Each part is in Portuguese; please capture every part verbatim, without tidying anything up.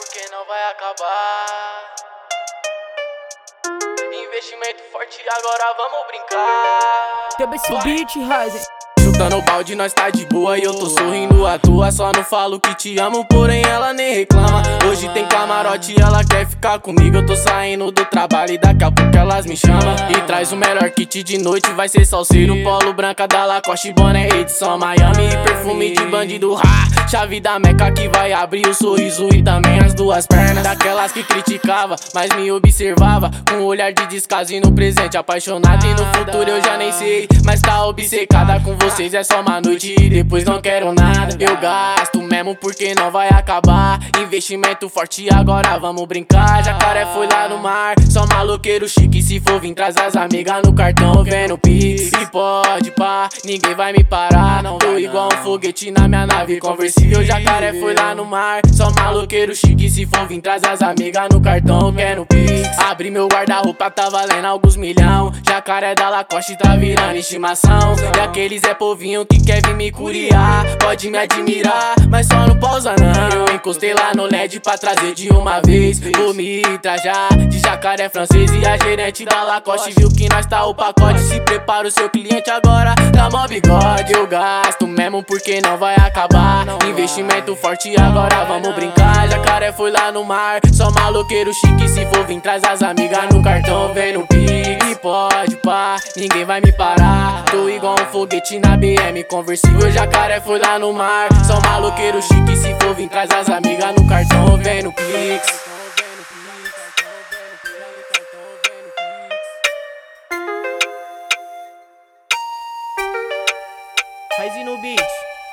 porque não vai acabar. Investimento forte, agora vamos brincar. Cabeça beat, Ryzen. Chutando o balde, nós tá de boa e eu tô sorrindo à toa. Só não falo que te amo, porém ela nem reclama. Hoje tem camarote e ela quer ficar comigo. Eu tô saindo do trabalho e daqui a pouco elas me chamam. E traz o melhor kit de noite, vai ser salseiro. Polo branca da Lacoste, boné edição Miami. E perfume de bandido, ha! Chave da Meca que vai abrir o sorriso e também as duas pernas. Daquelas que criticava, mas me observava com um olhar de descaso e no presente apaixonada. E no futuro eu já nem sei, mas tá obcecada com vocês. É só uma noite e depois não quero nada. Eu gasto mesmo porque não vai acabar. Investimento forte, agora vamos brincar. Jacaré foi lá no mar, só maloqueiro chique. Se for vir, traz as amigas no cartão, vendo pix. E pode pá, ninguém vai me parar. Tô igual um foguete na minha nave conversível. Jacaré foi lá no mar, só maloqueiro chique. Se for vir, traz as amigas no cartão, vendo pix. Abri meu guarda-roupa, tá valendo alguns milhão. Jacaré da Lacoste tá virando estimação. E aqueles é povinho que quer vir me curiar. Pode me admirar, mas só não pausa não. Eu encostei lá no L E D pra trazer de uma vez. Vou me trajar de jacaré francês. E a gerente da Lacoste viu que nós tá o pacote. Se prepara o seu cliente agora, tá mó bigode. Eu gasto mesmo porque não vai acabar. Investimento forte, agora vamos brincar. Jacaré foi lá no mar, só maloqueiro chique. Se for vir, traz as amigas no cartão, vem no pix. E pode pá, ninguém vai me parar. Tô igual um foguete na B M conversível. Jacaré foi lá no mar, só maloqueiro chique. Se for vir, traz as amigas no cartão, vem no pix. Ryzen no beat.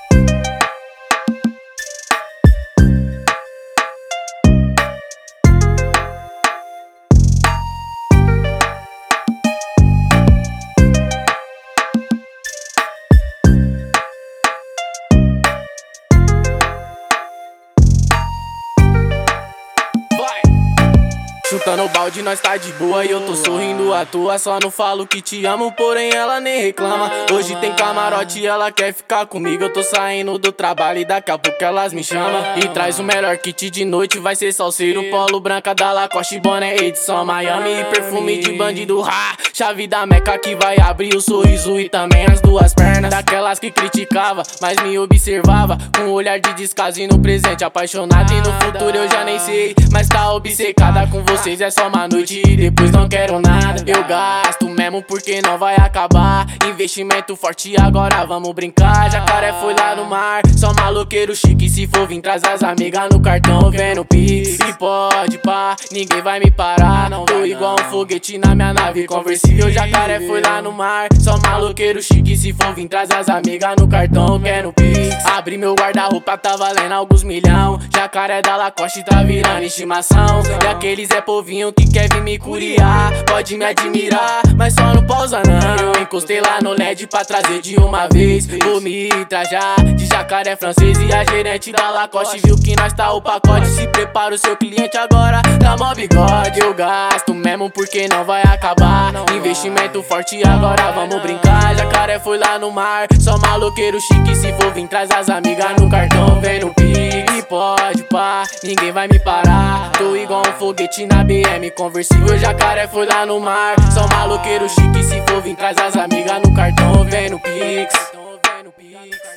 Chutando o balde, nós tá de boa e eu tô sorrindo à toa. Só não falo que te amo, porém ela nem reclama. Hoje tem camarote e ela quer ficar comigo. Eu tô saindo do trabalho e daqui a pouco elas me chamam. E traz o melhor kit de noite, vai ser salseiro. Polo branca da Lacoste, boné edição Miami. E perfume de bandido, ha! Chave da Meca que vai abrir o sorriso e também as duas pernas. Daquelas que criticava, mas me observava com um olhar de descaso e no presente apaixonada. E no futuro eu já nem sei, mas tá obcecada com você. Vocês é só uma noite e depois não quero nada. Eu gasto mesmo porque não vai acabar. Investimento forte, agora vamos brincar. Jacaré foi lá no mar, só maloqueiro chique. Se for vir, traz as amigas no cartão, vendo pix. E pode pá, ninguém vai me parar. Tô igual um foguete na minha nave conversível. Jacaré foi lá no mar, só maloqueiro chique. Se for vir, traz as amigas no cartão, vendo pix. Abri meu guarda-roupa, tá valendo alguns milhão. Jacaré da Lacoste tá virando estimação. E aqueles é povinho que quer vir me curiar. Pode me admirar, mas só não pausa não. Eu encostei lá no L E D pra trazer de uma vez. Vou me trajar de jacaré francês. E a gerente da Lacoste viu que nós tá o pacote. Se prepara o seu cliente agora, tá mó bigode. Eu gasto mesmo porque não vai acabar. Investimento forte, agora vamos brincar. Jacaré foi lá no mar, só maloqueiro chique. Se for vir, traz as amigas no cartão, vem no pix. E pode pá, ninguém vai me parar. Tô igual um foguete na B M conversível. Jacaré foi lá no mar, só maloqueiro chique. Se for vir, traz as amigas no cartão, vem no pix.